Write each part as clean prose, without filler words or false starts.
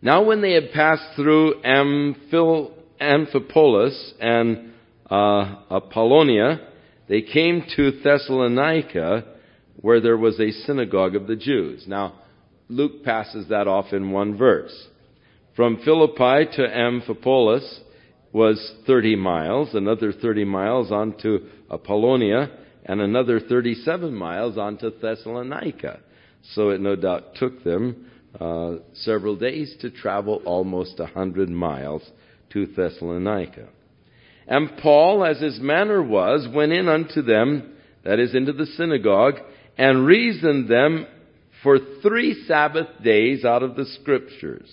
Now when they had passed through Amphipolis and Apollonia, they came to Thessalonica, where there was a synagogue of the Jews. Now, Luke passes that off in one verse. From Philippi to Amphipolis was 30 miles, another 30 miles on to Apollonia, and another 37 miles on to Thessalonica. So it no doubt took them several days to travel almost 100 miles to Thessalonica. And Paul, as his manner was, went in unto them, that is, into the synagogue, and reasoned them for 3 Sabbath days out of the Scriptures,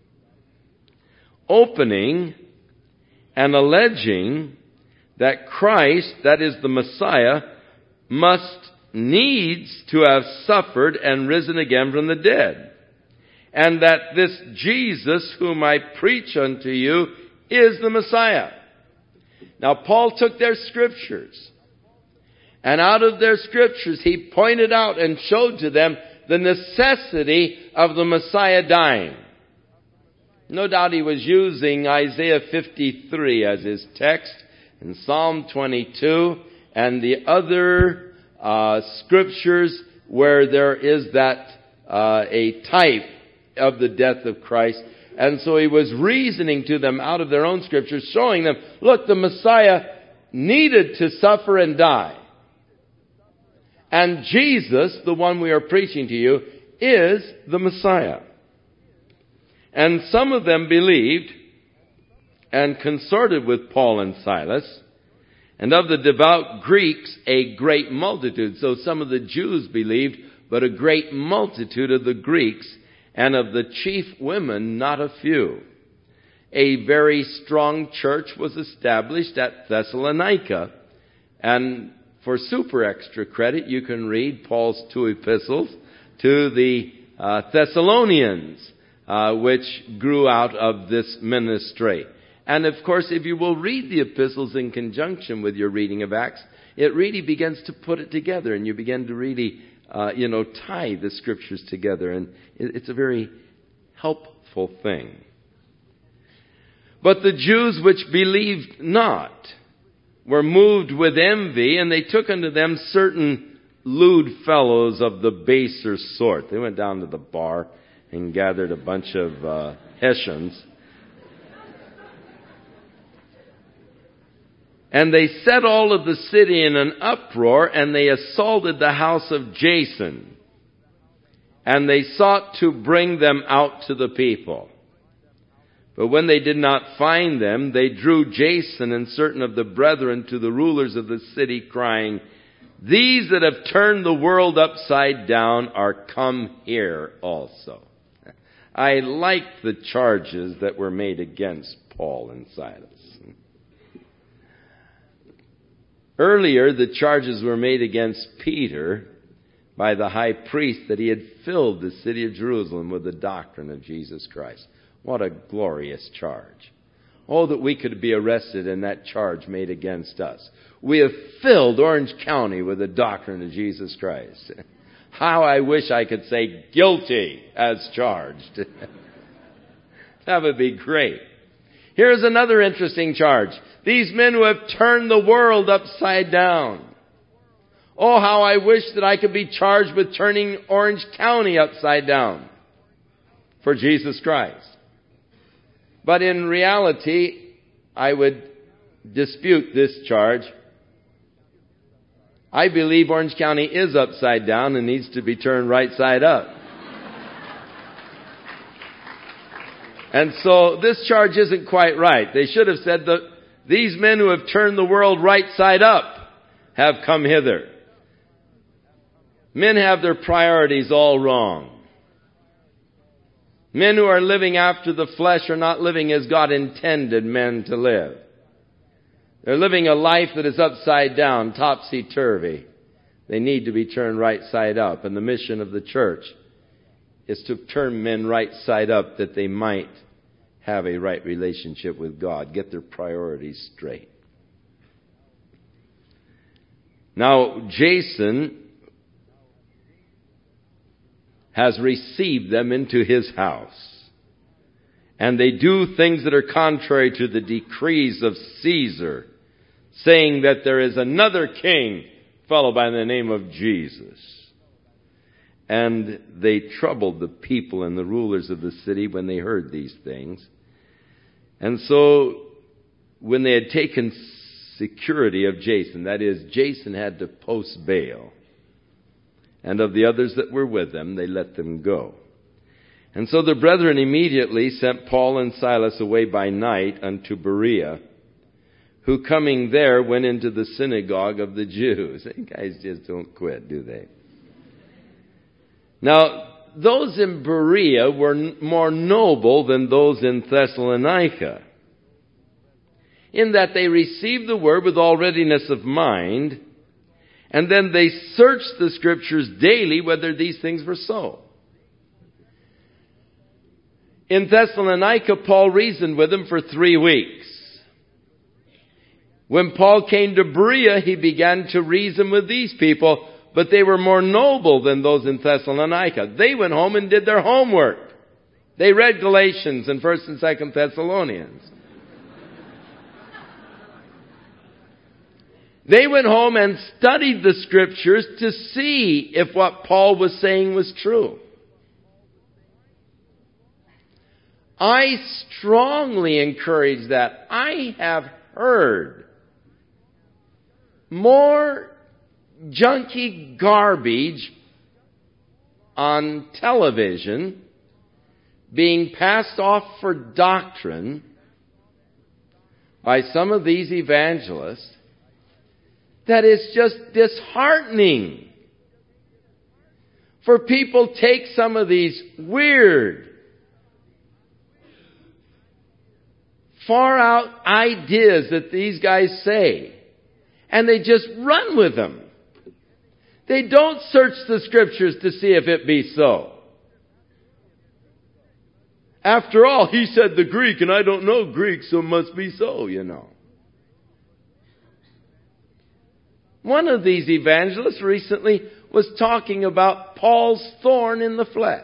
opening and alleging that Christ, that is the Messiah, must needs to have suffered and risen again from the dead, and that this Jesus whom I preach unto you is the Messiah. Now Paul took their Scriptures, and out of their Scriptures he pointed out and showed to them the necessity of the Messiah dying. No doubt he was using Isaiah 53 as his text, and Psalm 22, and the other Scriptures where there is that a type of the death of Christ. And so he was reasoning to them out of their own Scriptures, showing them, look, the Messiah needed to suffer and die. And Jesus, the one we are preaching to you, is the Messiah. And some of them believed and consorted with Paul and Silas, and of the devout Greeks a great multitude. So some of the Jews believed, but a great multitude of the Greeks, and of the chief women not a few. A very strong church was established at Thessalonica, and for super extra credit, you can read Paul's 2 epistles to the Thessalonians, which grew out of this ministry. And of course, if you will read the epistles in conjunction with your reading of Acts, it really begins to put it together, and you begin to really, tie the Scriptures together, and it's a very helpful thing. But the Jews which believed not were moved with envy, and they took unto them certain lewd fellows of the baser sort. They went down to the bar and gathered a bunch of Hessians. And they set all of the city in an uproar, and they assaulted the house of Jason. And they sought to bring them out to the people. But when they did not find them, they drew Jason and certain of the brethren to the rulers of the city, crying, "These that have turned the world upside down are come here also." I like the charges that were made against Paul and Silas. Earlier, the charges were made against Peter by the high priest that he had filled the city of Jerusalem with the doctrine of Jesus Christ. What a glorious charge. Oh, that we could be arrested in that charge made against us. We have filled Orange County with the doctrine of Jesus Christ. How I wish I could say guilty as charged. That would be great. Here's another interesting charge. These men who have turned the world upside down. Oh, how I wish that I could be charged with turning Orange County upside down for Jesus Christ. But in reality, I would dispute this charge. I believe Orange County is upside down and needs to be turned right side up. And so this charge isn't quite right. They should have said that these men who have turned the world right side up have come hither. Men have their priorities all wrong. Men who are living after the flesh are not living as God intended men to live. They're living a life that is upside down, topsy-turvy. They need to be turned right side up. And the mission of the church is to turn men right side up that they might have a right relationship with God, get their priorities straight. Now, Jason has received them into his house. And they do things that are contrary to the decrees of Caesar, saying that there is another king, fellow by the name of Jesus. And they troubled the people and the rulers of the city when they heard these things. And so, when they had taken security of Jason, that is, Jason had to post bail, and of the others that were with them, they let them go. And so the brethren immediately sent Paul and Silas away by night unto Berea, who coming there went into the synagogue of the Jews. You guys just don't quit, do they? Now, those in Berea were more noble than those in Thessalonica, in that they received the word with all readiness of mind, and then they searched the Scriptures daily whether these things were so. In Thessalonica, Paul reasoned with them for 3 weeks. When Paul came to Berea, he began to reason with these people, but they were more noble than those in Thessalonica. They went home and did their homework. They read Galatians and 1st and 2nd Thessalonians. They went home and studied the Scriptures to see if what Paul was saying was true. I strongly encourage that. I have heard more junky garbage on television being passed off for doctrine by some of these evangelists that is just disheartening. For people take some of these weird, far out ideas that these guys say, and they just run with them. They don't search the Scriptures to see if it be so. After all, he said the Greek, and I don't know Greek, so it must be so, you know. One of these evangelists recently was talking about Paul's thorn in the flesh.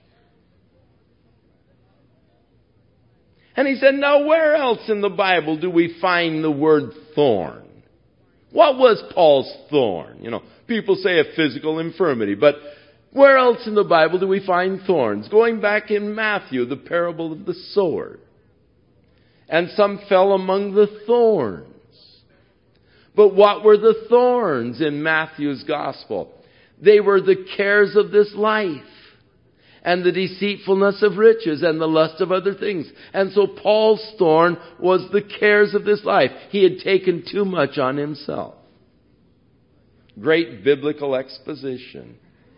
And he said, now where else in the Bible do we find the word thorn? What was Paul's thorn? You know, people say a physical infirmity, but where else in the Bible do we find thorns? Going back in Matthew, the parable of the sower. And some fell among the thorns. But what were the thorns in Matthew's gospel? They were the cares of this life, and the deceitfulness of riches, and the lust of other things. And so Paul's thorn was the cares of this life. He had taken too much on himself. Great biblical exposition.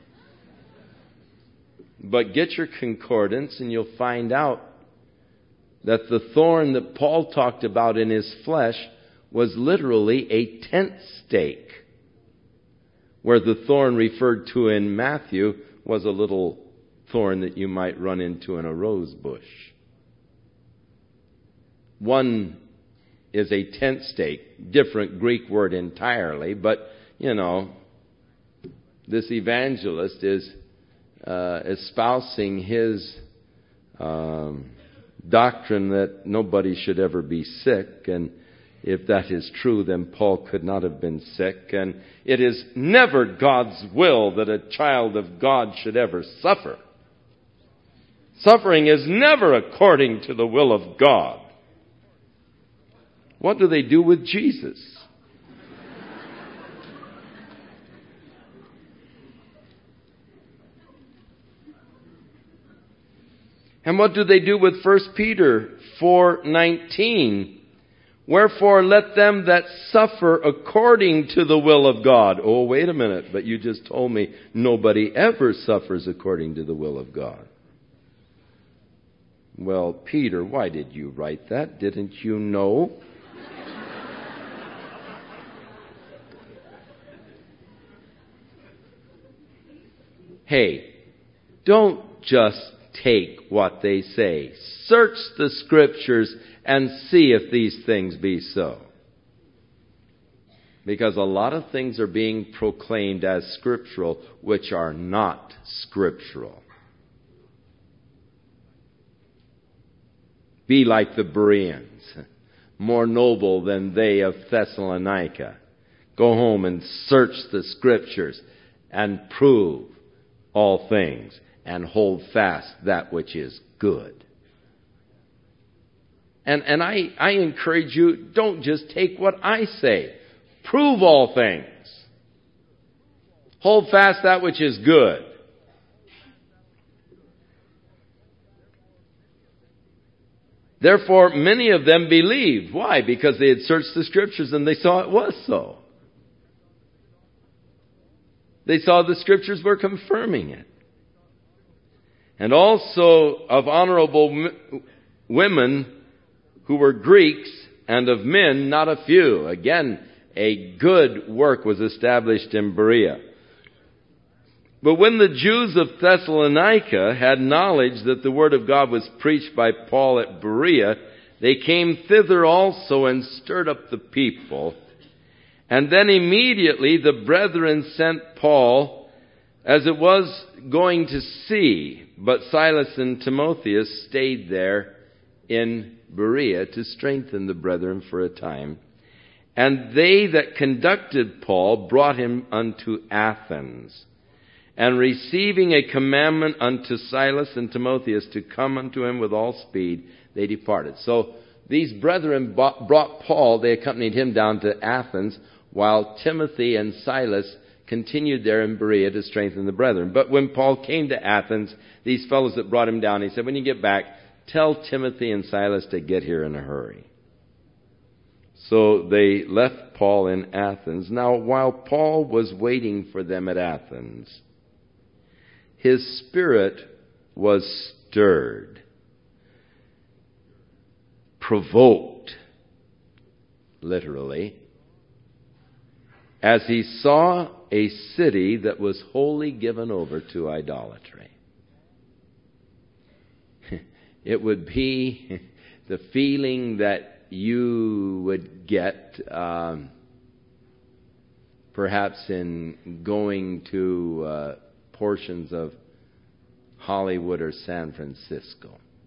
But get your concordance and you'll find out that the thorn that Paul talked about in his flesh was literally a tent stake, where the thorn referred to in Matthew was a little thorn that you might run into in a rose bush. One is a tent stake, different Greek word entirely, but, you know, this evangelist is espousing his doctrine that nobody should ever be sick, and if that is true, then Paul could not have been sick. And it is never God's will that a child of God should ever suffer. Suffering is never according to the will of God. What do they do with Jesus? And what do they do with 1 Peter 4:19? Wherefore let them that suffer according to the will of God. Oh, wait a minute, but you just told me nobody ever suffers according to the will of God. Well, Peter, why did you write that? Didn't you know? Hey, don't just take what they say. Search the Scriptures and see if these things be so. Because a lot of things are being proclaimed as scriptural, which are not scriptural. be like the Bereans, more noble than they of Thessalonica. Go home and search the Scriptures and prove all things and hold fast that which is good. And I encourage you, don't just take what I say. Prove all things. Hold fast that which is good. Therefore, many of them believed. Why? Because they had searched the Scriptures and they saw it was so. They saw the Scriptures were confirming it. And also of honorable women who were Greeks, and of men not a few. Again, a good work was established in Berea. But when the Jews of Thessalonica had knowledge that the word of God was preached by Paul at Berea, they came thither also and stirred up the people. And then immediately the brethren sent Paul, as it was going to sea, but Silas and Timotheus stayed there in Berea to strengthen the brethren for a time. And they that conducted Paul brought him unto Athens. And receiving a commandment unto Silas and Timotheus to come unto him with all speed, they departed. So these brethren brought Paul, they accompanied him down to Athens, while Timothy and Silas continued there in Berea to strengthen the brethren. But when Paul came to Athens, these fellows that brought him down, he said, when you get back, tell Timothy and Silas to get here in a hurry. So they left Paul in Athens. Now, while Paul was waiting for them at Athens, his spirit was stirred, provoked, literally, as he saw a city that was wholly given over to idolatry. It would be the feeling that you would get perhaps in going to portions of Hollywood or San Francisco.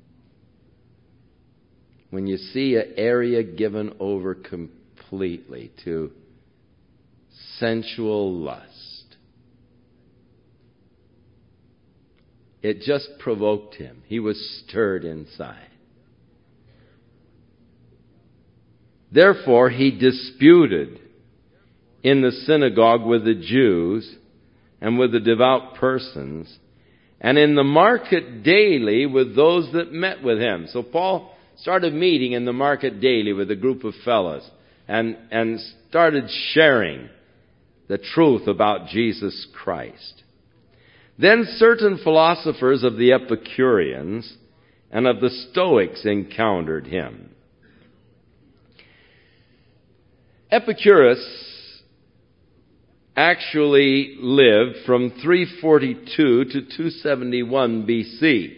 When you see an area given over completely to sensual lust, it just provoked him. He was stirred inside. Therefore, he disputed in the synagogue with the Jews and with the devout persons, and in the market daily with those that met with him. So Paul started meeting in the market daily with a group of fellows and started sharing the truth about Jesus Christ. Then certain philosophers of the Epicureans and of the Stoics encountered him. Epicurus actually lived from 342 to 271 BC.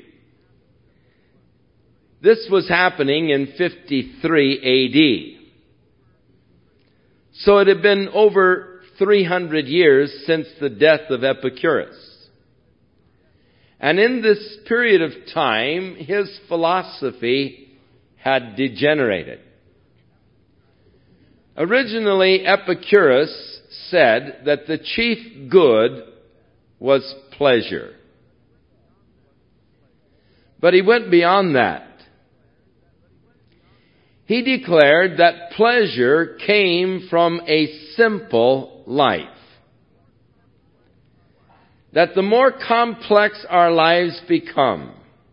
This was happening in 53 AD. So it had been over 300 years since the death of Epicurus. And in this period of time, his philosophy had degenerated. Originally, Epicurus said that the chief good was pleasure. But he went beyond that. He declared that pleasure came from a simple life. That the more complex our lives become,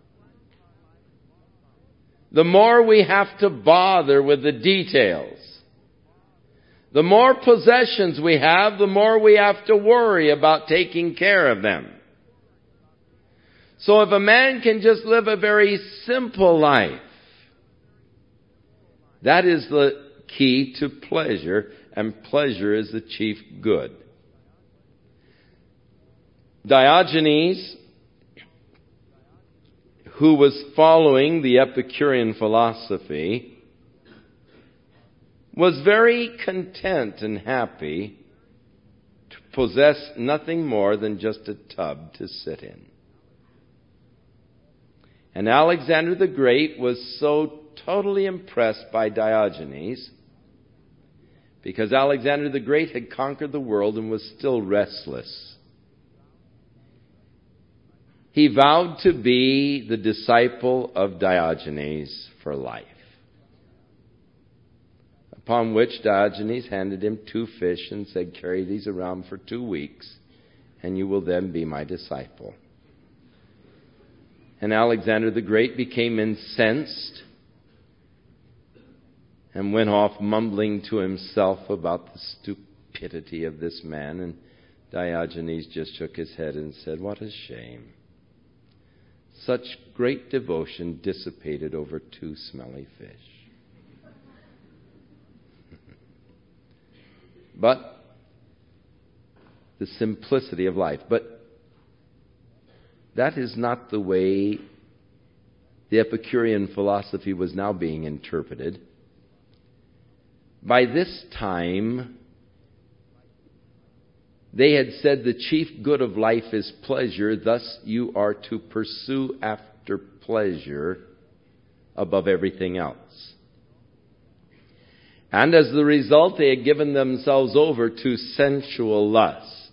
the more we have to bother with the details. The more possessions we have, the more we have to worry about taking care of them. So if a man can just live a very simple life, that is the key to pleasure, and pleasure is the chief good. Diogenes, who was following the Epicurean philosophy, was very content and happy to possess nothing more than just a tub to sit in. And Alexander the Great was so totally impressed by Diogenes because Alexander the Great had conquered the world and was still restless. He vowed to be the disciple of Diogenes for life. Upon which Diogenes handed him 2 fish and said, "Carry these around for 2 weeks, and you will then be my disciple." And Alexander the Great became incensed and went off mumbling to himself about the stupidity of this man. And Diogenes just shook his head and said, "What a shame. Such great devotion dissipated over 2 smelly fish." But the simplicity of life. But that is not the way the Epicurean philosophy was now being interpreted. By this time, they had said the chief good of life is pleasure, thus you are to pursue after pleasure above everything else. And as the result, they had given themselves over to sensual lust.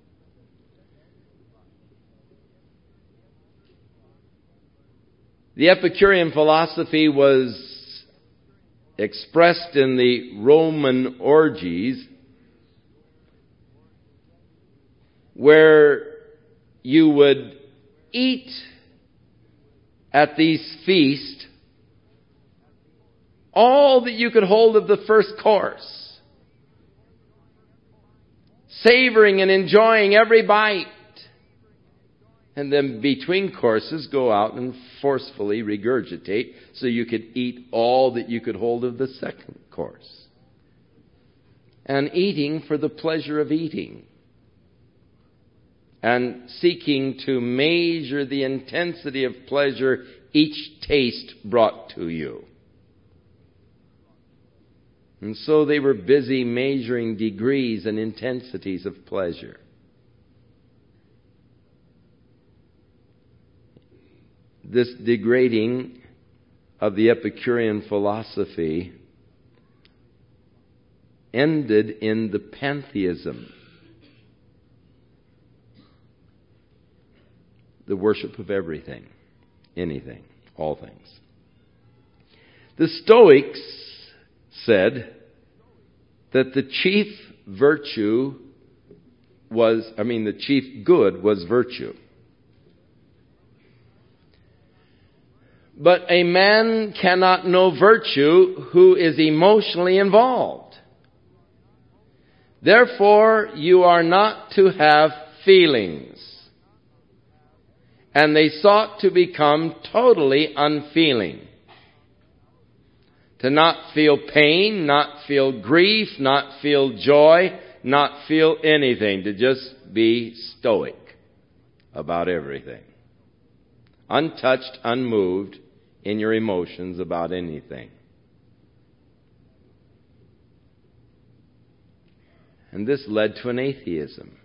The Epicurean philosophy was expressed in the Roman orgies, where you would eat at these feasts all that you could hold of the first course, savoring and enjoying every bite, and then between courses go out and forcefully regurgitate so you could eat all that you could hold of the second course. And eating for the pleasure of eating, and seeking to measure the intensity of pleasure each taste brought to you. And so they were busy measuring degrees and intensities of pleasure. This degrading of the Epicurean philosophy ended in the pantheism, the worship of everything, anything, all things. The Stoics said that the chief good was virtue. But a man cannot know virtue who is emotionally involved. Therefore, you are not to have feelings. And they sought to become totally unfeeling. To not feel pain, not feel grief, not feel joy, not feel anything. To just be stoic about everything. Untouched, unmoved in your emotions about anything. And this led to an atheism.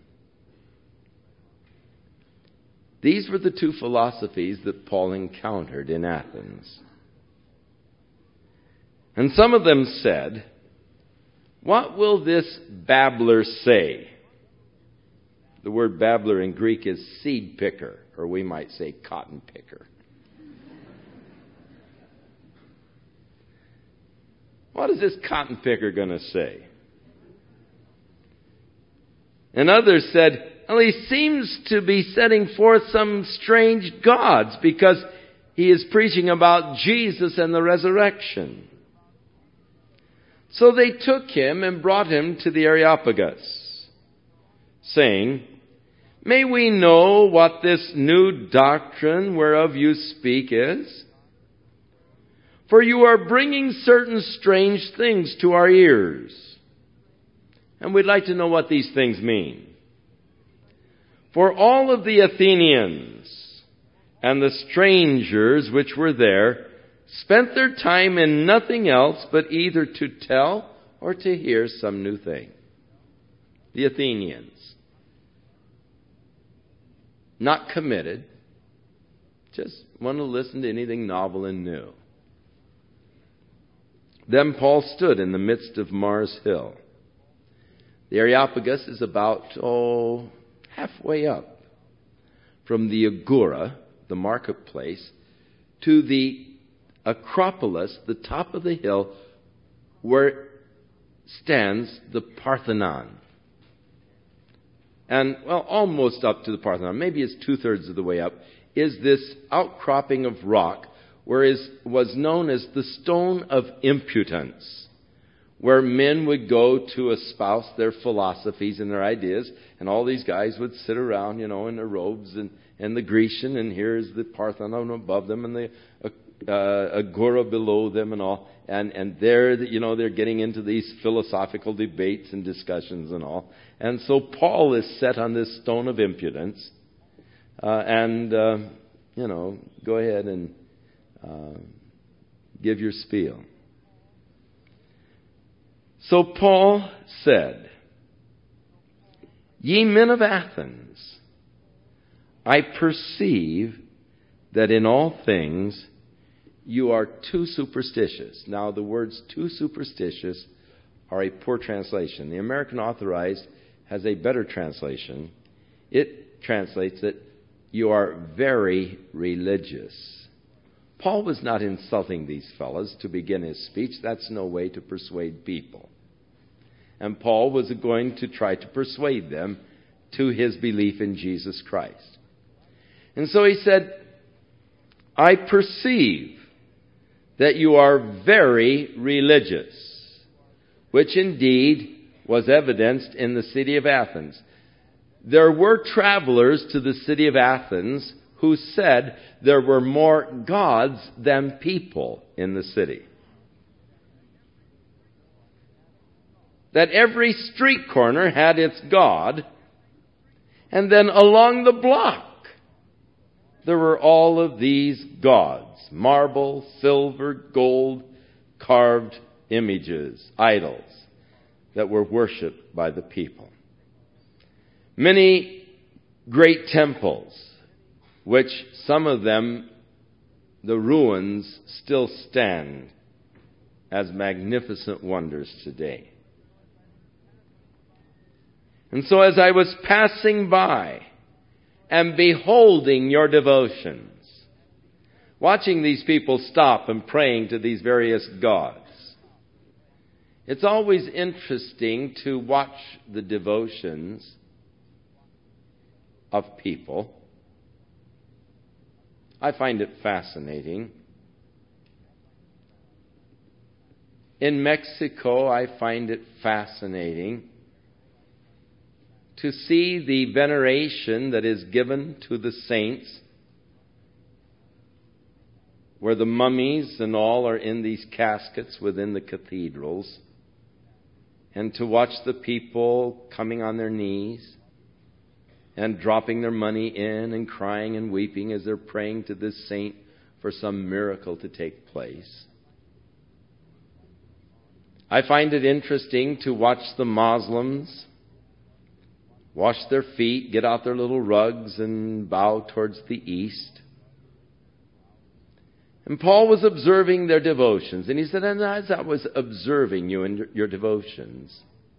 These were the 2 philosophies that Paul encountered in Athens. And some of them said, "What will this babbler say?" The word babbler in Greek is seed picker, or we might say cotton picker. What is this cotton picker going to say? And others said, "Well, he seems to be setting forth some strange gods because he is preaching about Jesus and the resurrection." So they took him and brought him to the Areopagus, saying, "May we know what this new doctrine whereof you speak is? For you are bringing certain strange things to our ears. And we'd like to know what these things mean. For all of the Athenians and the strangers which were there spent their time in nothing else but either to tell or to hear some new thing." The Athenians. Not committed. Just want to listen to anything novel and new. Then Paul stood in the midst of Mars Hill. The Areopagus is about, halfway up from the Agora, the marketplace, to the Acropolis, the top of the hill, where stands the Parthenon. And, almost up to the Parthenon, maybe it's 2/3 of the way up, is this outcropping of rock, was known as the Stone of Impudence, where men would go to espouse their philosophies and their ideas, and all these guys would sit around, in their robes and the Grecian, and here's the Parthenon above them, and the Agora below them, and all, and there, they're getting into these philosophical debates and discussions and all. And so Paul is set on this Stone of Impudence, go ahead and give your spiel. So Paul said, "Ye men of Athens, I perceive that in all things you are too superstitious." Now, the words "too superstitious" are a poor translation. The American Authorized has a better translation. It translates it, "You are very religious." Paul was not insulting these fellows to begin his speech. That's no way to persuade people. And Paul was going to try to persuade them to his belief in Jesus Christ. And so he said, "I perceive that you are very religious," which indeed was evidenced in the city of Athens. There were travelers to the city of Athens who said there were more gods than people in the city. That every street corner had its god, and then along the block there were all of these gods: marble, silver, gold, carved images, idols that were worshipped by the people. Many great temples, which some of them, the ruins, still stand as magnificent wonders today. And so as I was passing by and beholding your devotions, watching these people stop and praying to these various gods, it's always interesting to watch the devotions of people. I find it fascinating. In Mexico, I find it fascinating to see the veneration that is given to the saints, where the mummies and all are in these caskets within the cathedrals, and to watch the people coming on their knees and dropping their money in and crying and weeping as they're praying to this saint for some miracle to take place. I find it interesting to watch the Muslims wash their feet, get out their little rugs, and bow towards the east. And Paul was observing their devotions, and he said, "And as I was observing you in your devotions,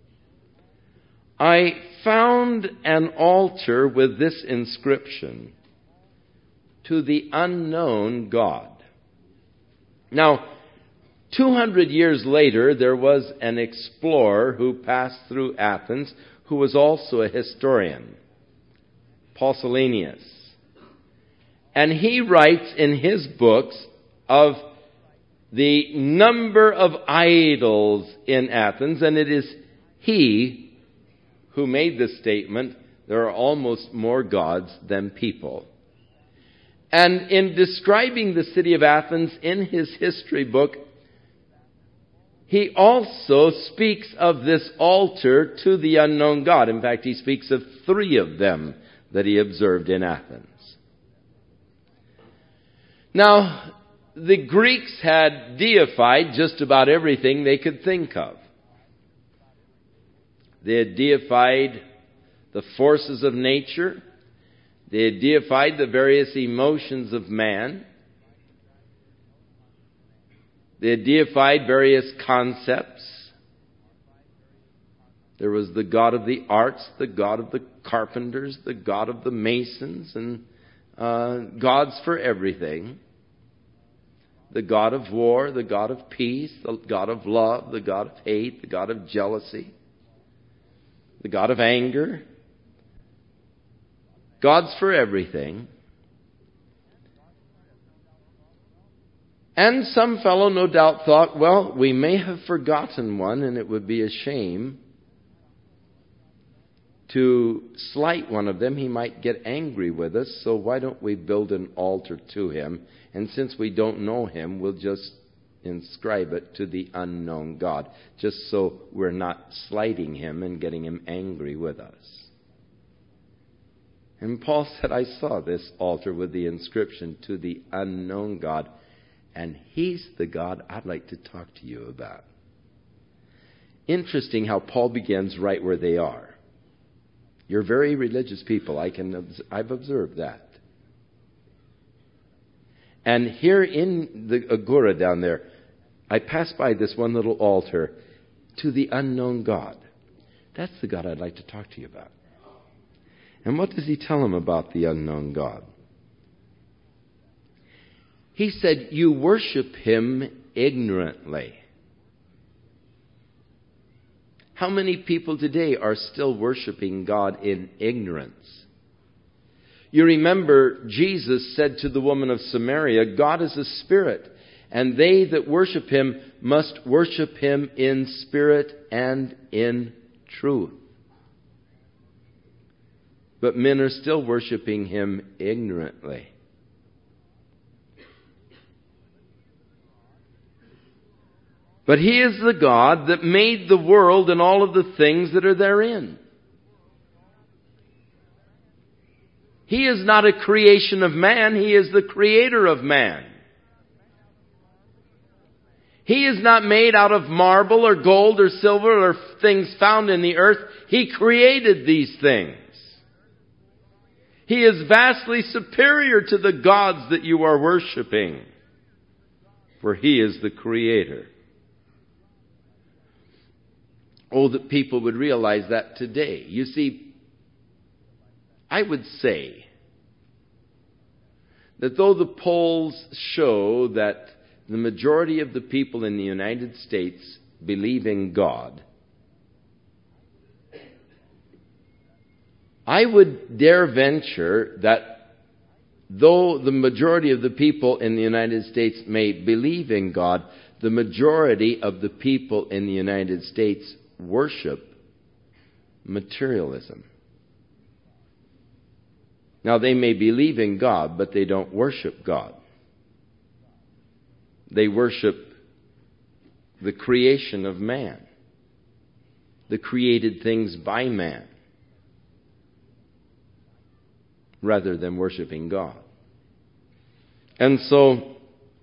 I found an altar with this inscription: to the unknown God." Now, 200 years later, there was an explorer who passed through Athens who was also a historian, Pausanias. And he writes in his books of the number of idols in Athens, and it is he who made the statement, there are almost more gods than people. And in describing the city of Athens in his history book, he also speaks of this altar to the unknown God. In fact, he speaks of 3 of them that he observed in Athens. Now, the Greeks had deified just about everything they could think of. They had deified the forces of nature. They had deified the various emotions of man. They had deified various concepts. There was the god of the arts, the god of the carpenters, the god of the masons, and gods for everything. The god of war, the god of peace, the god of love, the god of hate, the god of jealousy, the god of anger. Gods for everything. And some fellow no doubt thought, well, we may have forgotten one, and it would be a shame to slight one of them. He might get angry with us, so why don't we build an altar to him? And since we don't know him, we'll just inscribe it to the unknown God, just so we're not slighting him and getting him angry with us. And Paul said, I saw this altar with the inscription, to the unknown God, and he's the God I'd like to talk to you about. Interesting how Paul begins right where they are. You're very religious people. I've observed that. And here in the Agora down there, I passed by this one little altar, to the unknown God. That's the God I'd like to talk to you about. And what does he tell him about the unknown God? He said, you worship him ignorantly. How many people today are still worshiping God in ignorance? You remember Jesus said to the woman of Samaria, God is a spirit, and they that worship him must worship him in spirit and in truth. But men are still worshiping him ignorantly. But he is the God that made the world and all of the things that are therein. He is not a creation of man. He is the creator of man. He is not made out of marble or gold or silver or things found in the earth. He created these things. He is vastly superior to the gods that you are worshiping, for he is the creator. Oh, that people would realize that today. You see, I would say that though the polls show that the majority of the people in the United States believe in God, I would dare venture that though the majority of the people in the United States may believe in God, the majority of the people in the United States worship materialism. Now, they may believe in God, but they don't worship God. They worship the creation of man, the created things by man, rather than worshiping God. And so,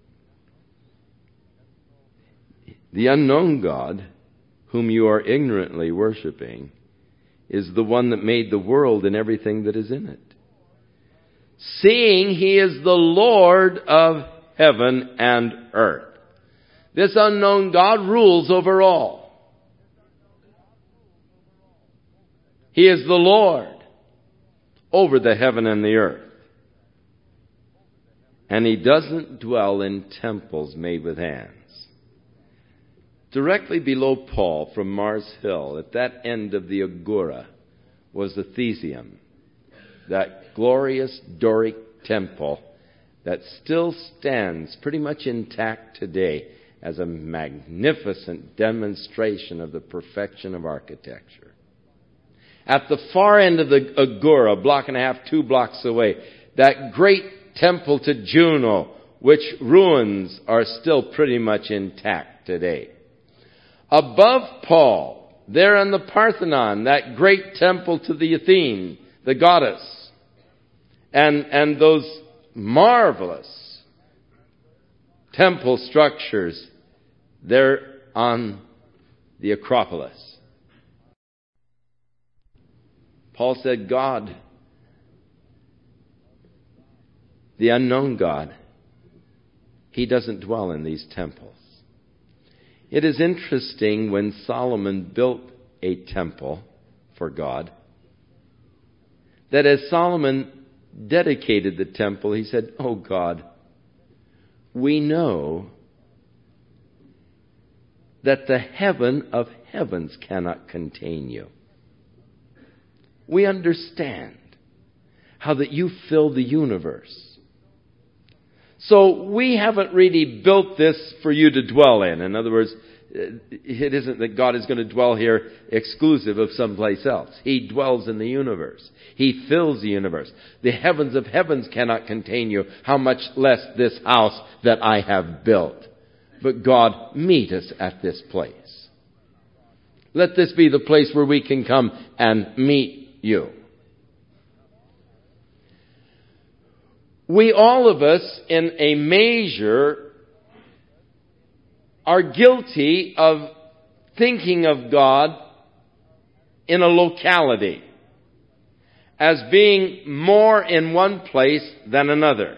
the unknown God, whom you are ignorantly worshiping, is the one that made the world and everything that is in it. Seeing he is the Lord of heaven and earth. This unknown God rules over all. He is the Lord over the heaven and the earth. And he doesn't dwell in temples made with hands. Directly below Paul from Mars Hill, at that end of the Agora, was the Theseum, that glorious Doric temple that still stands pretty much intact today as a magnificent demonstration of the perfection of architecture. At the far end of the Agora, a block and a half, 2 blocks away, that great temple to Juno, which ruins are still pretty much intact today. Above Paul, there in the Parthenon, that great temple to the Athene, the goddess, and those marvelous temple structures there on the Acropolis. Paul said, God, the unknown God, he doesn't dwell in these temples. It is interesting when Solomon built a temple for God, that as Solomon dedicated the temple, he said, "Oh God, we know that the heaven of heavens cannot contain you. We understand how that you fill the universe. So we haven't really built this for you to dwell in." In other words, it isn't that God is going to dwell here exclusive of someplace else. He dwells in the universe. He fills the universe. The heavens of heavens cannot contain you, how much less this house that I have built. But God, meet us at this place. Let this be the place where we can come and meet you. We, all of us, in a measure, are guilty of thinking of God in a locality as being more in one place than another.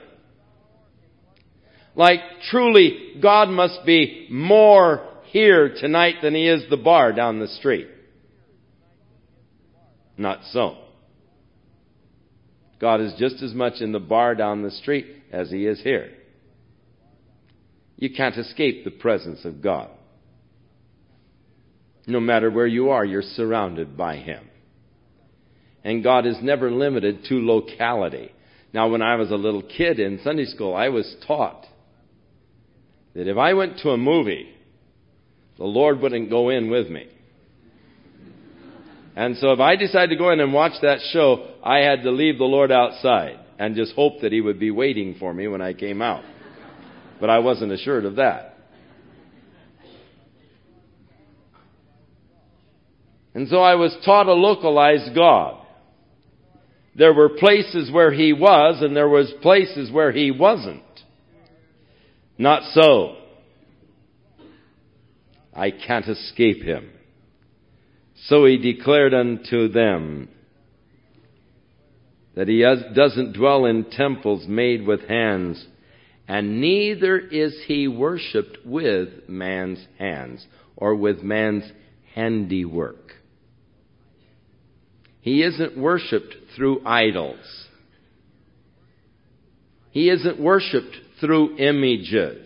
Like, truly, God must be more here tonight than He is the bar down the street. Not so. God is just as much in the bar down the street as He is here. You can't escape the presence of God. No matter where you are, you're surrounded by Him. And God is never limited to locality. Now, when I was a little kid in Sunday school, I was taught that if I went to a movie, the Lord wouldn't go in with me. And so if I decided to go in and watch that show, I had to leave the Lord outside and just hope that He would be waiting for me when I came out. But I wasn't assured of that. And so I was taught a localized God. There were places where He was, and there was places where He wasn't. Not so. I can't escape Him. So He declared unto them that He doesn't dwell in temples made with hands, and neither is He worshipped with man's hands or with man's handiwork. He isn't worshipped through idols. He isn't worshipped through images.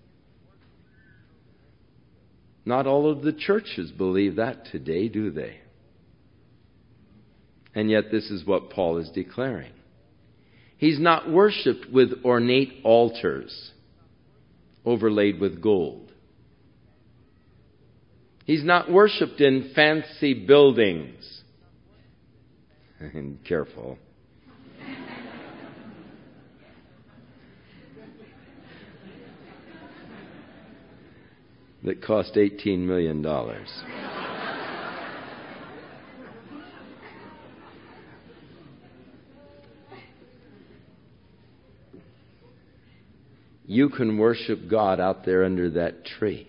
Not all of the churches believe that today, do they? And yet this is what Paul is declaring. He's not worshipped with ornate altars overlaid with gold. He's not worshipped in fancy buildings. And careful. That cost $18 million. You can worship God out there under that tree.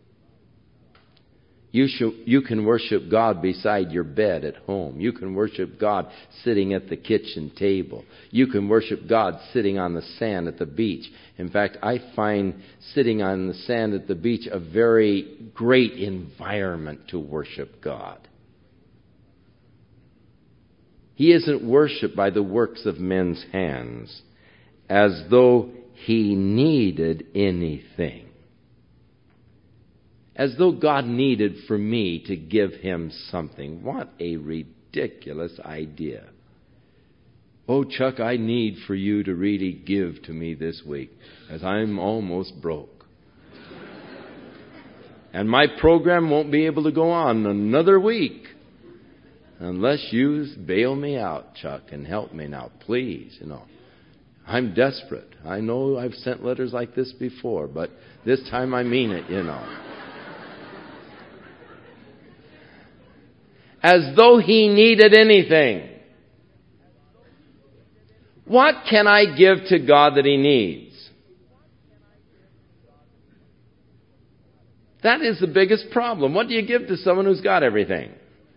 You can worship God beside your bed at home. You can worship God sitting at the kitchen table. You can worship God sitting on the sand at the beach. In fact, I find sitting on the sand at the beach a very great environment to worship God. He isn't worshipped by the works of men's hands as though He needed anything. As though God needed for me to give Him something. What a ridiculous idea. Oh, Chuck, I need for you to really give to me this week, as I'm almost broke. And my program won't be able to go on another week unless you bail me out, Chuck, and help me now, please. I'm desperate. I know I've sent letters like this before, but this time I mean it, As though He needed anything. What can I give to God that He needs? That is the biggest problem. What do you give to someone who's got everything?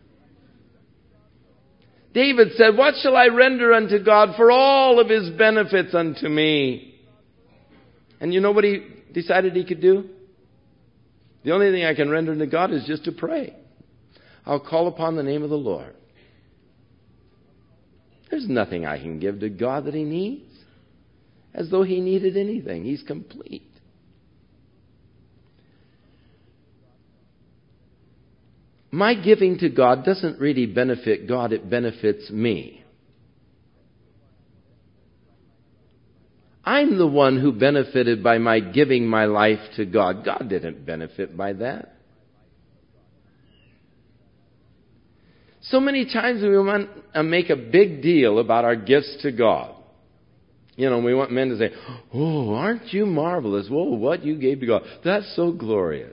David said, "What shall I render unto God for all of His benefits unto me?" And you know what he decided he could do? The only thing I can render to God is just to pray. I'll call upon the name of the Lord. There's nothing I can give to God that He needs, as though He needed anything. He's complete. My giving to God doesn't really benefit God, it benefits me. I'm the one who benefited by my giving my life to God. God didn't benefit by that. So many times we want to make a big deal about our gifts to God. You know, we want men to say, "Oh, aren't you marvelous? Whoa, what you gave to God. That's so glorious."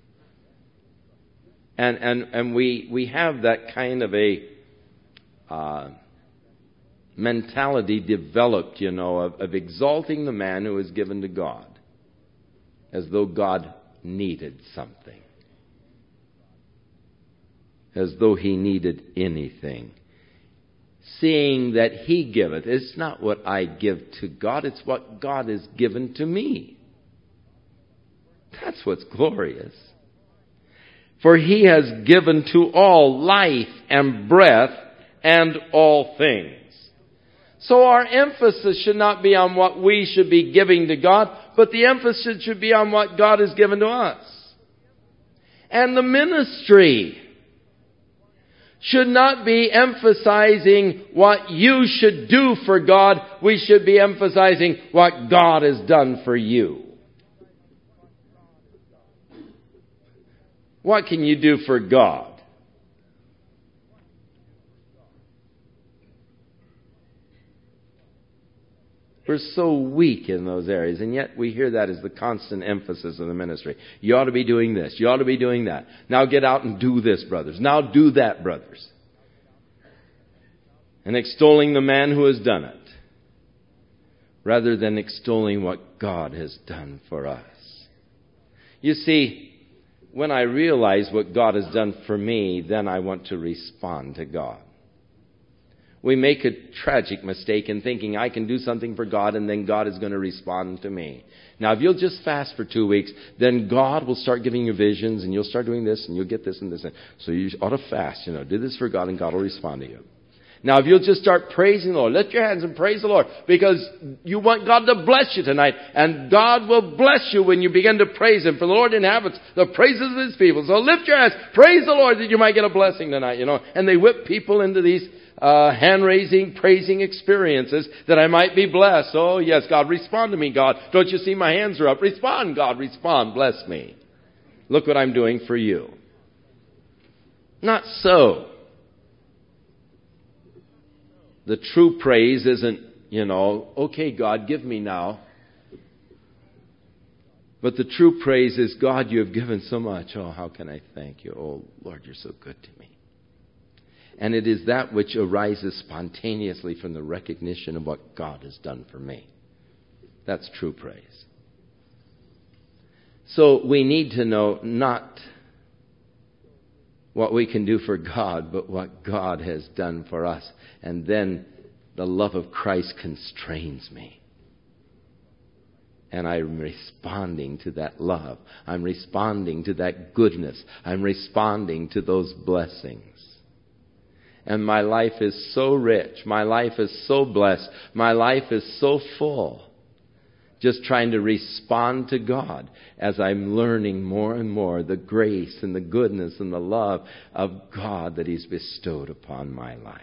And we have that kind of a mentality developed, you know, of exalting the man who is given to God, as though God needed something, as though He needed anything. Seeing that He giveth, it's not what I give to God, it's what God has given to me. That's what's glorious. For He has given to all life and breath and all things. So our emphasis should not be on what we should be giving to God, but the emphasis should be on what God has given to us. And the ministry should not be emphasizing what you should do for God. We should be emphasizing what God has done for you. What can you do for God? We're so weak in those areas, and yet we hear that as the constant emphasis of the ministry. You ought to be doing this. You ought to be doing that. Now get out and do this, brothers. Now do that, brothers. And extolling the man who has done it, rather than extolling what God has done for us. You see, when I realize what God has done for me, then I want to respond to God. We make a tragic mistake in thinking I can do something for God and then God is going to respond to me. Now, if you'll just fast for 2 weeks, then God will start giving you visions and you'll start doing this and you'll get this and this. So you ought to fast, you know, do this for God and God will respond to you. Now, if you'll just start praising the Lord, lift your hands and praise the Lord, because you want God to bless you tonight. And God will bless you when you begin to praise Him. For the Lord inhabits the praises of His people. So lift your hands, praise the Lord that you might get a blessing tonight, you know. And they whip people into these hand-raising, praising experiences that I might be blessed. Oh, yes, God, respond to me, God. Don't you see my hands are up? Respond, God, respond. Bless me. Look what I'm doing for you. Not so. The true praise isn't, you know, okay, God, give me now. But the true praise is, God, you have given so much. Oh, how can I thank you? Oh, Lord, you're so good to me. And it is that which arises spontaneously from the recognition of what God has done for me. That's true praise. So we need to know not what we can do for God, but what God has done for us. And then the love of Christ constrains me. And I'm responding to that love. I'm responding to that goodness. I'm responding to those blessings. And my life is so rich. My life is so blessed. My life is so full. Just trying to respond to God as I'm learning more and more the grace and the goodness and the love of God that He's bestowed upon my life.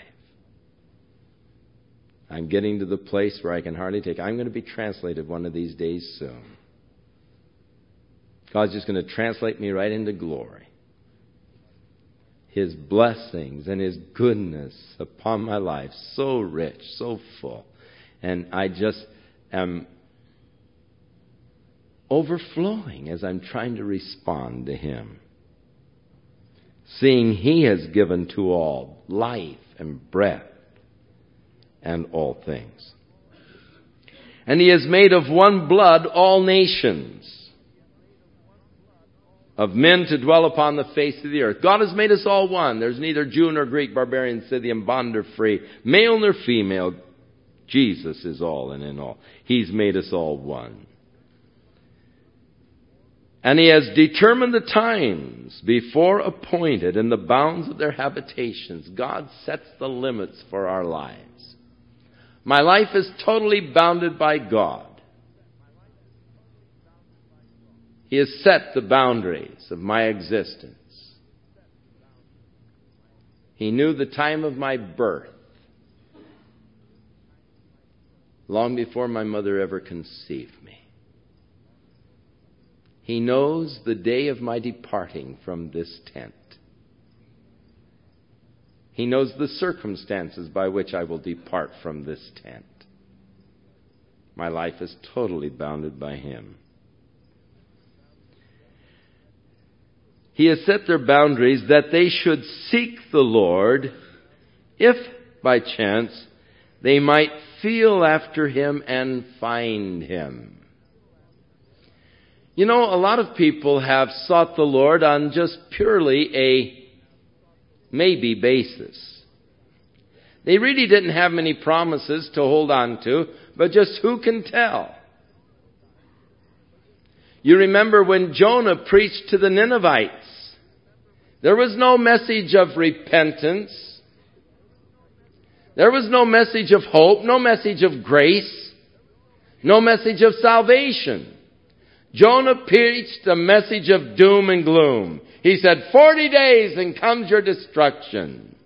I'm getting to the place where I can hardly take. I'm going to be translated one of these days soon. God's just going to translate me right into glory. His blessings and His goodness upon my life, so rich, so full. And I just am overflowing as I'm trying to respond to Him. Seeing He has given to all life and breath and all things. And He has made of one blood all nations of men to dwell upon the face of the earth. God has made us all one. There's neither Jew nor Greek, barbarian, Scythian, bond or free, male nor female. Jesus is all and in all. He's made us all one. And He has determined the times before appointed and the bounds of their habitations. God sets the limits for our lives. My life is totally bounded by God. He has set the boundaries of my existence. He knew the time of my birth long before my mother ever conceived me. He knows the day of my departing from this tent. He knows the circumstances by which I will depart from this tent. My life is totally bounded by Him. He has set their boundaries that they should seek the Lord if, by chance, they might feel after Him and find Him. You know, a lot of people have sought the Lord on just purely a maybe basis. They really didn't have many promises to hold on to, but just who can tell? You remember when Jonah preached to the Ninevites. There was no message of repentance. There was no message of hope, no message of grace, no message of salvation. Jonah preached a message of doom and gloom. He said, 40 days and comes your destruction.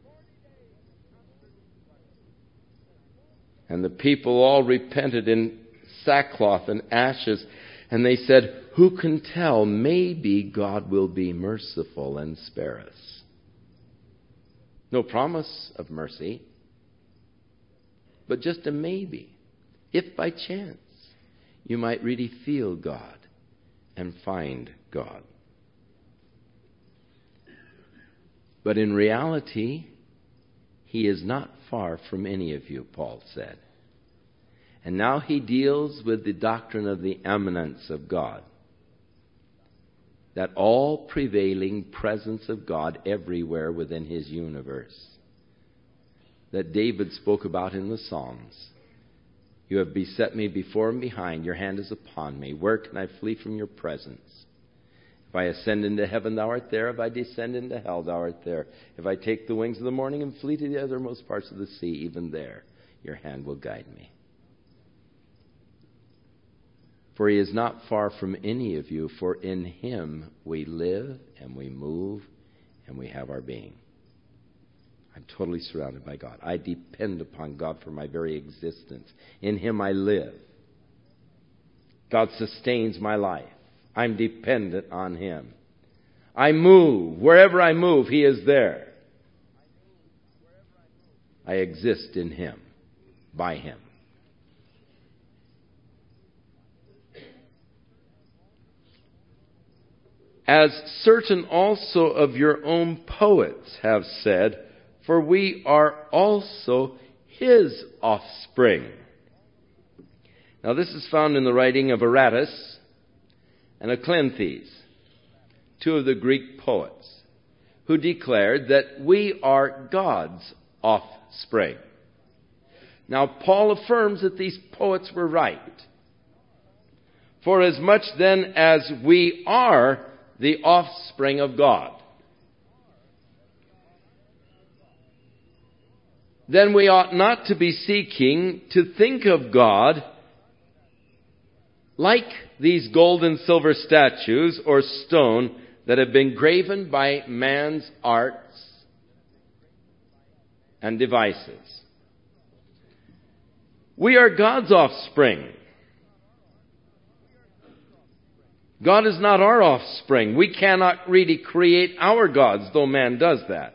And the people all repented in sackcloth and ashes. And they said, who can tell? Maybe God will be merciful and spare us. No promise of mercy, but just a maybe. If by chance you might really feel God and find God. But in reality, He is not far from any of you, Paul said. And now he deals with the doctrine of the immanence of God. That all prevailing presence of God everywhere within His universe. That David spoke about in the Psalms. You have beset me before and behind. Your hand is upon me. Where can I flee from your presence? If I ascend into heaven, thou art there. If I descend into hell, thou art there. If I take the wings of the morning and flee to the uttermost parts of the sea, even there your hand will guide me. For He is not far from any of you, for in Him we live and we move and we have our being. I'm totally surrounded by God. I depend upon God for my very existence. In Him I live. God sustains my life. I'm dependent on Him. I move. Wherever I move, He is there. I exist in Him, by Him. As certain also of your own poets have said, for we are also His offspring. Now this is found in the writing of Aratus and Cleanthes, two of the Greek poets, who declared that we are God's offspring. Now Paul affirms that these poets were right. For as much then as we are the offspring of God, then we ought not to be seeking to think of God like these gold and silver statues or stone that have been graven by man's arts and devices. We are God's offspring. God is not our offspring. We cannot really create our gods, though man does that.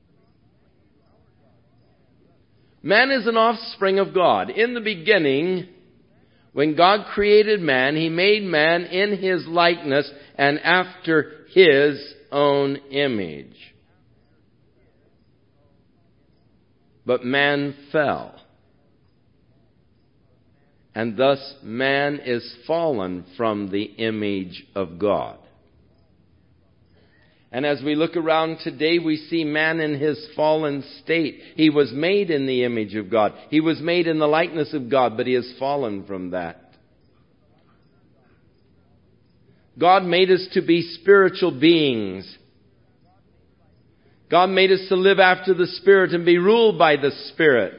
Man is an offspring of God. In the beginning, when God created man, He made man in His likeness and after His own image. But man fell. And thus man is fallen from the image of God. And as we look around today, we see man in his fallen state. He was made in the image of God. He was made in the likeness of God, but he has fallen from that. God made us to be spiritual beings. God made us to live after the Spirit and be ruled by the Spirit.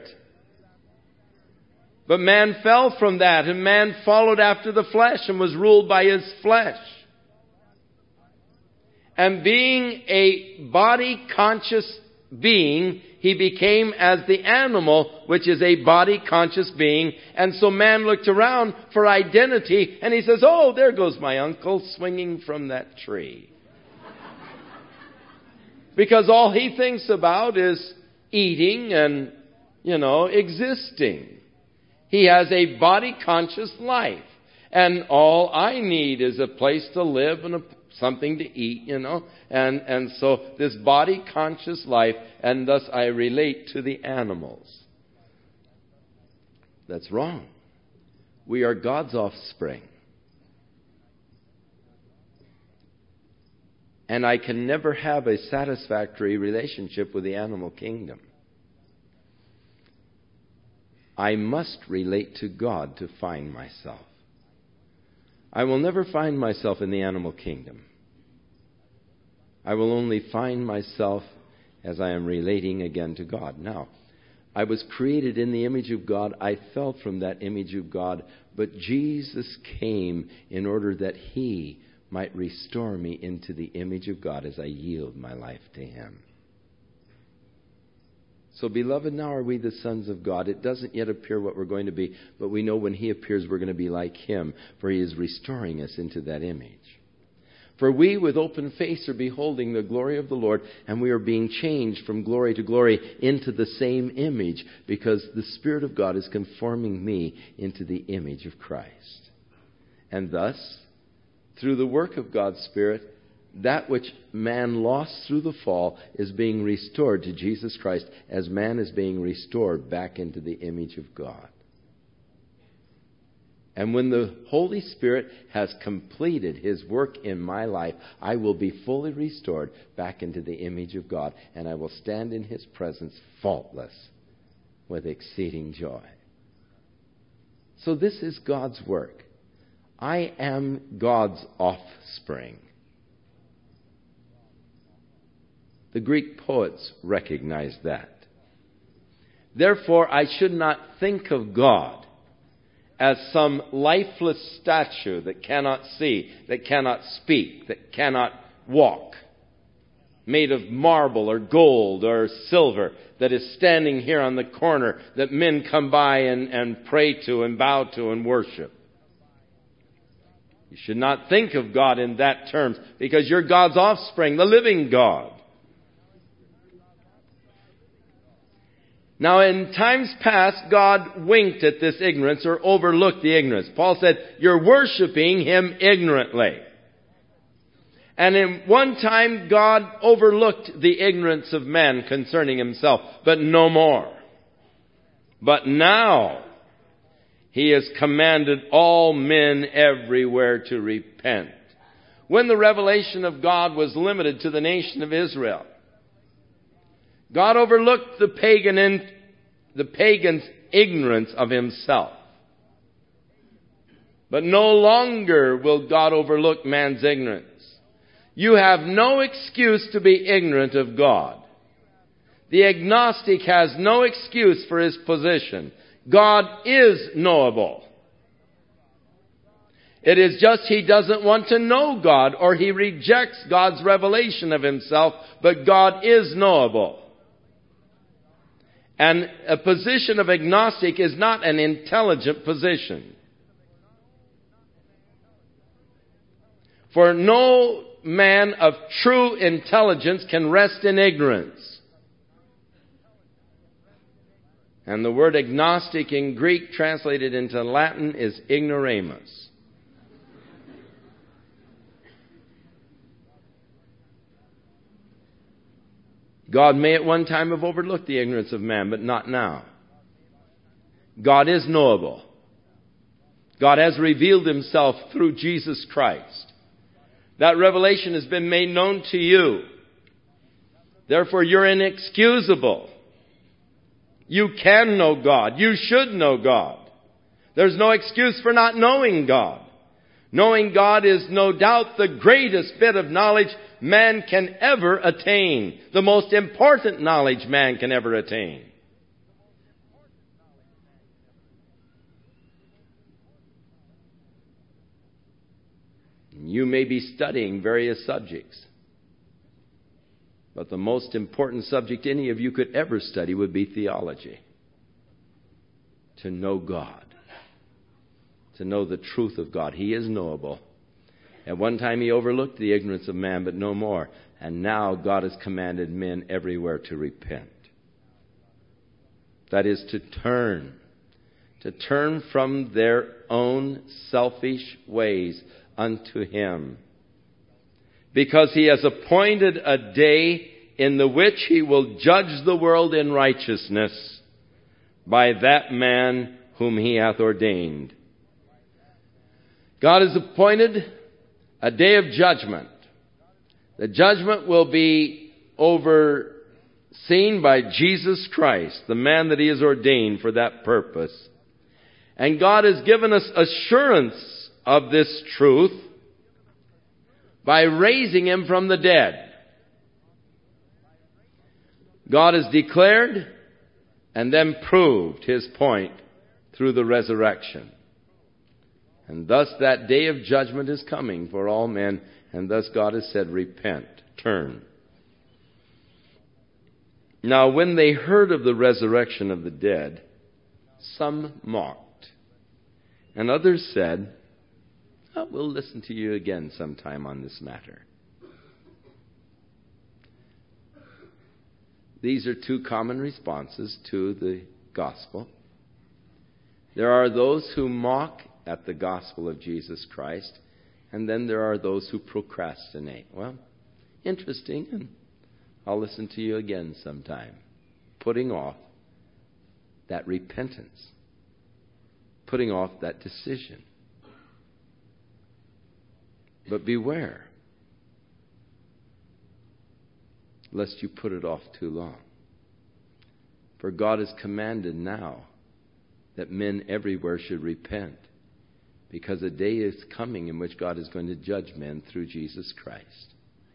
But man fell from that, and man followed after the flesh and was ruled by his flesh. And being a body-conscious being, he became as the animal, which is a body-conscious being. And so man looked around for identity, and he says, oh, there goes my uncle swinging from that tree. Because all he thinks about is eating and, existing. He has a body-conscious life. And all I need is a place to live and something to eat, And so this body-conscious life, and thus I relate to the animals. That's wrong. We are God's offspring. And I can never have a satisfactory relationship with the animal kingdom. I must relate to God to find myself. I will never find myself in the animal kingdom. I will only find myself as I am relating again to God. Now, I was created in the image of God. I fell from that image of God. But Jesus came in order that He might restore me into the image of God as I yield my life to Him. So, beloved, now are we the sons of God. It doesn't yet appear what we're going to be, but we know when He appears we're going to be like Him, for He is restoring us into that image. For we with open face are beholding the glory of the Lord, and we are being changed from glory to glory into the same image, because the Spirit of God is conforming me into the image of Christ. And thus, through the work of God's Spirit, that which man lost through the fall is being restored to Jesus Christ as man is being restored back into the image of God. And when the Holy Spirit has completed His work in my life, I will be fully restored back into the image of God, and I will stand in His presence faultless with exceeding joy. So this is God's work. I am God's offspring. The Greek poets recognized that. Therefore, I should not think of God as some lifeless statue that cannot see, that cannot speak, that cannot walk, made of marble or gold or silver, that is standing here on the corner that men come by and pray to and bow to and worship. You should not think of God in that terms, because you're God's offspring, the living God. Now, in times past, God winked at this ignorance or overlooked the ignorance. Paul said, you're worshiping Him ignorantly. And in one time, God overlooked the ignorance of men concerning Himself, but no more. But now, He has commanded all men everywhere to repent. When the revelation of God was limited to the nation of Israel, God overlooked the pagan's ignorance of Himself. But no longer will God overlook man's ignorance. You have no excuse to be ignorant of God. The agnostic has no excuse for his position. God is knowable. It is just he doesn't want to know God, or he rejects God's revelation of Himself, but God is knowable. And a position of agnostic is not an intelligent position. For no man of true intelligence can rest in ignorance. And the word agnostic in Greek translated into Latin is ignoramus. God may at one time have overlooked the ignorance of man, but not now. God is knowable. God has revealed Himself through Jesus Christ. That revelation has been made known to you. Therefore, you're inexcusable. You can know God. You should know God. There's no excuse for not knowing God. Knowing God is no doubt the greatest bit of knowledge man can ever attain. The most important knowledge man can ever attain. You may be studying various subjects, but the most important subject any of you could ever study would be theology. To know God. To know the truth of God. He is knowable. At one time He overlooked the ignorance of man, but no more. And now God has commanded men everywhere to repent. That is to turn. To turn from their own selfish ways unto Him. Because He has appointed a day in the which He will judge the world in righteousness by that man whom He hath ordained. God has appointed a day of judgment. The judgment will be overseen by Jesus Christ, the man that He has ordained for that purpose. And God has given us assurance of this truth by raising Him from the dead. God has declared and then proved His point through the resurrection. And thus that day of judgment is coming for all men, and thus God has said, repent, turn. Now when they heard of the resurrection of the dead, some mocked. And others said, we'll listen to you again sometime on this matter. These are two common responses to the gospel. There are those who mock at the gospel of Jesus Christ, and then there are those who procrastinate. Well, interesting, and I'll listen to you again sometime. Putting off that repentance. Putting off that decision. But beware, lest you put it off too long. For God has commanded now that men everywhere should repent, because a day is coming in which God is going to judge men through Jesus Christ.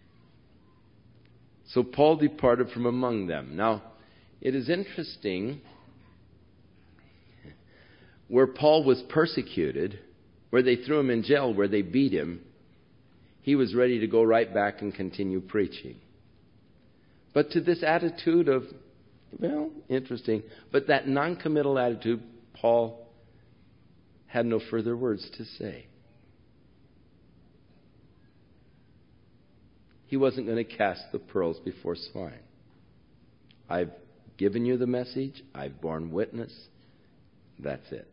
So Paul departed from among them. Now, it is interesting, where Paul was persecuted, where they threw him in jail, where they beat him, he was ready to go right back and continue preaching. But to this attitude of, well, interesting, but that non-committal attitude, Paul had no further words to say. He wasn't going to cast the pearls before swine. I've given you the message. I've borne witness. That's it.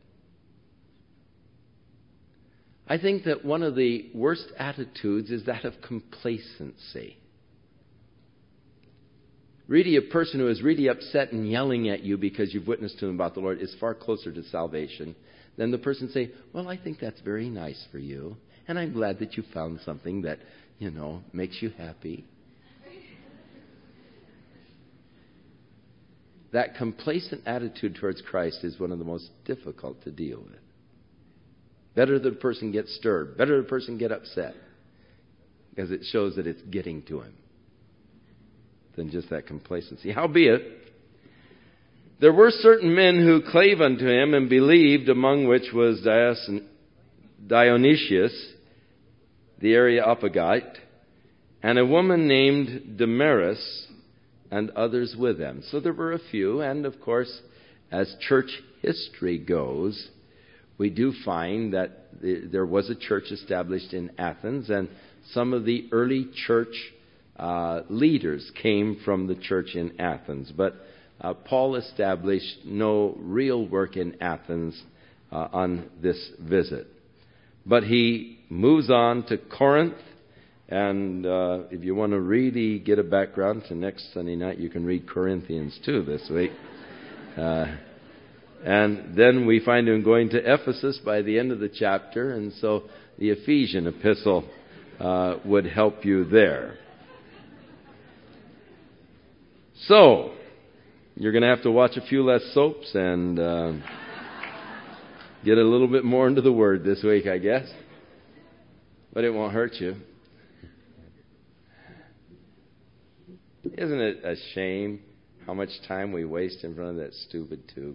I think that one of the worst attitudes is that of complacency. Really, a person who is really upset and yelling at you because you've witnessed to them about the Lord is far closer to salvation than the person say, well, I think that's very nice for you, and I'm glad that you found something that, makes you happy. That complacent attitude towards Christ is one of the most difficult to deal with. Better that a person get stirred. Better that a person get upset. Because it shows that it's getting to him. Than just that complacency. Howbeit, there were certain men who clave unto him and believed, among which was Dionysius, the Areopagite, and a woman named Damaris, and others with them. So there were a few, and of course, as church history goes, we do find that there was a church established in Athens, and some of the early church leaders came from the church in Athens. But Paul established no real work in Athens on this visit. But he moves on to Corinth, and if you want to really get a background to next Sunday night, you can read Corinthians 2 this week. And then we find him going to Ephesus by the end of the chapter, and so the Ephesian epistle would help you there. So, you're going to have to watch a few less soaps and get a little bit more into the Word this week, I guess. but it won't hurt you. Isn't it a shame how much time we waste in front of that stupid tube?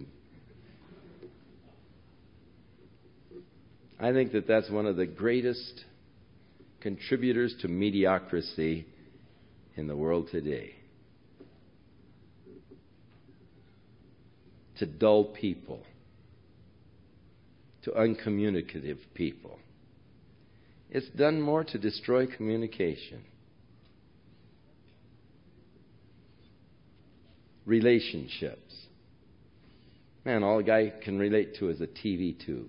I think that that's one of the greatest contributors to mediocrity in the world today. To dull people, to uncommunicative people. It's done more to destroy communication. Relationships. Man, all a guy can relate to is a TV tube.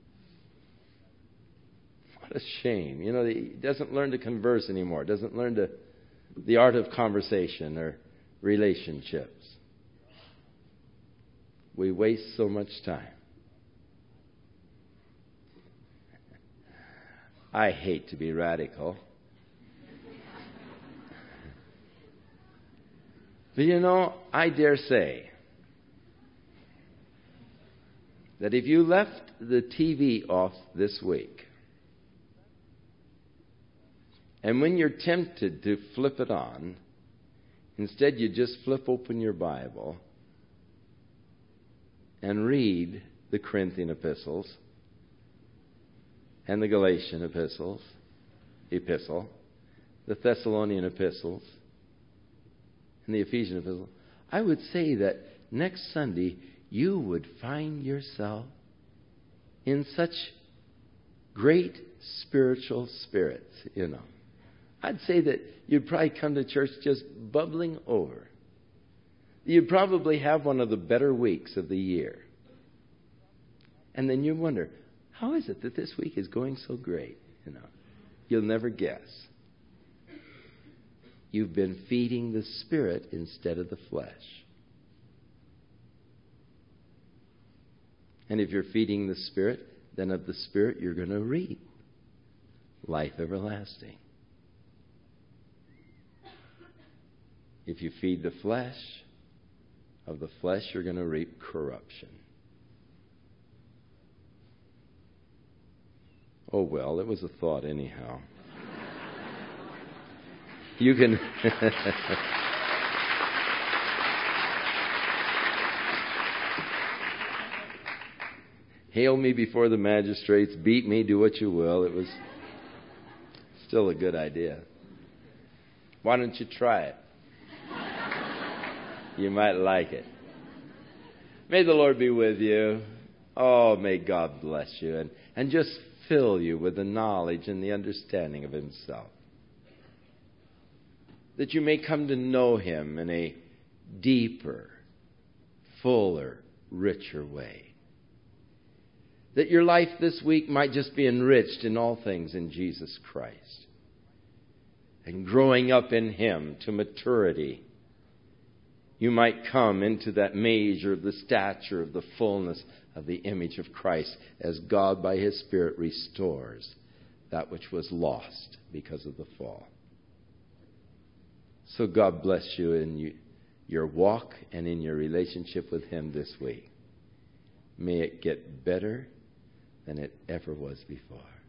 What a shame. You know, he doesn't learn to converse anymore. Doesn't learn the art of conversation or relationships. We waste so much time. I hate to be radical. But you know, I dare say that if you left the TV off this week, and when you're tempted to flip it on, instead you just flip open your Bible and read the Corinthian epistles and the Galatian epistle, the Thessalonian epistles, and the Ephesian epistle, I would say that next Sunday you would find yourself in such great spiritual spirits, you know. I'd say that you'd probably come to church just bubbling over. You'd probably have one of the better weeks of the year. And then you wonder, how is it that this week is going so great? You know, you'll never guess. You've been feeding the Spirit instead of the flesh. And if you're feeding the Spirit, then of the Spirit you're going to reap life everlasting. If you feed the flesh, of the flesh you're going to reap corruption. Oh well, it was a thought anyhow. You can hail me before the magistrates, beat me, do what you will. It was still a good idea. Why don't you try it? You might like it. May the Lord be with you. Oh, may God bless you and just fill you with the knowledge and the understanding of Himself. That you may come to know Him in a deeper, fuller, richer way. That your life this week might just be enriched in all things in Jesus Christ. And growing up in Him to maturity, you might come into that measure of the stature of the fullness of the image of Christ as God by His Spirit restores that which was lost because of the fall. So God bless you in your walk and in your relationship with Him this week. May it get better than it ever was before.